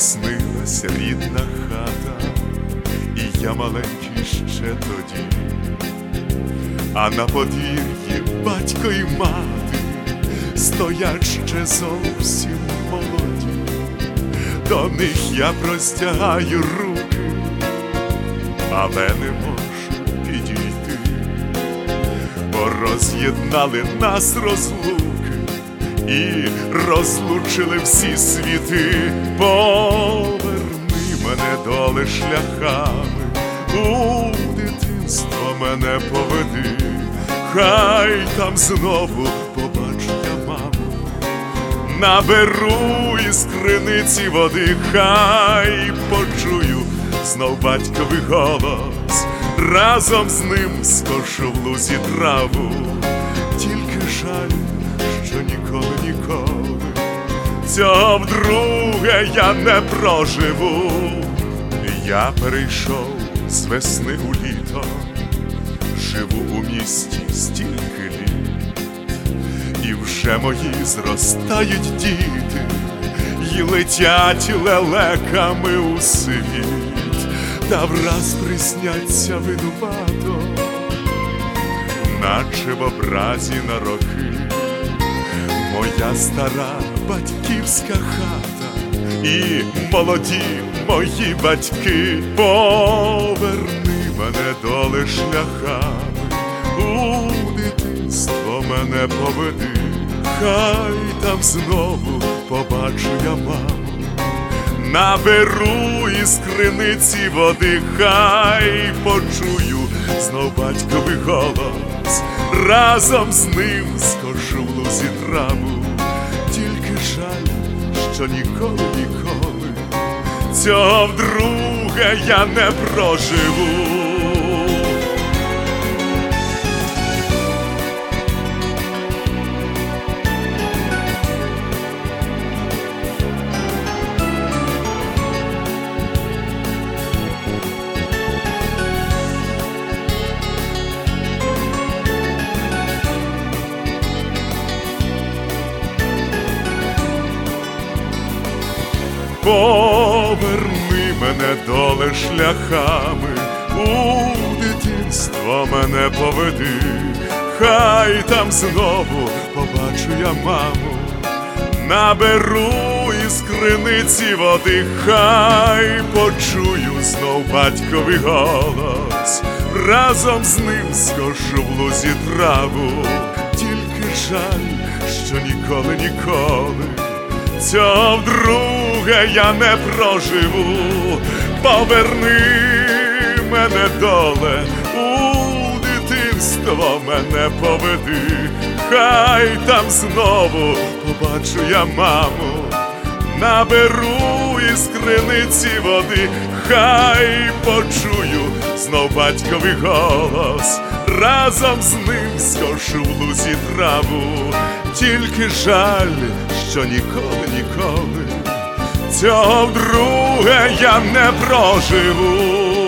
наснилась рідна хата, і я маленький ще тоді, а на подвір'ї батько й мати стоять ще зовсім молоді. До них я простягаю руки, але не можу підійти, бо роз'єднали нас розлуки і розлучили всі світи. Поверни мене долі шляхами, у дитинство мене поведи, хай там знову побачу я маму, наберу із криниці води, хай почую знов батьковий голос, разом з ним скошу в лузі траву. Тільки жаль, що ніколи цього вдруге я не проживу. Я перейшов з весни у літо, живу у місті стільки літ, і вже мої зростають діти, й летять лелеками у світ, та враз присняться винувато, наче в образі на роки, моя стара батьківська хата і молоді мої батьки. Поверни мене долі шляхами, у дитинство мене поведи, хай там знову побачу я маму, наберу із криниці води, хай почую знов батьковий голос, разом з ним скошу в лузі траву. Тільки жаль, що ніколи цього вдруге я не проживу. Поверни мене долі шляхами, у дитинство мене поведи, хай там знову побачу я маму, наберу із криниці води, хай почую знов батьковий голос, разом з ним скошу в лузі траву. Тільки жаль, що ніколи цього вдруге я не проживу. Поверни мене доле, у дитинство мене поведи, хай там знову побачу я маму, наберу із криниці води, хай почую знов батьковий голос, разом з ним скошу в лузі траву. Тільки жаль, що ніколи цього вдруге я не проживу.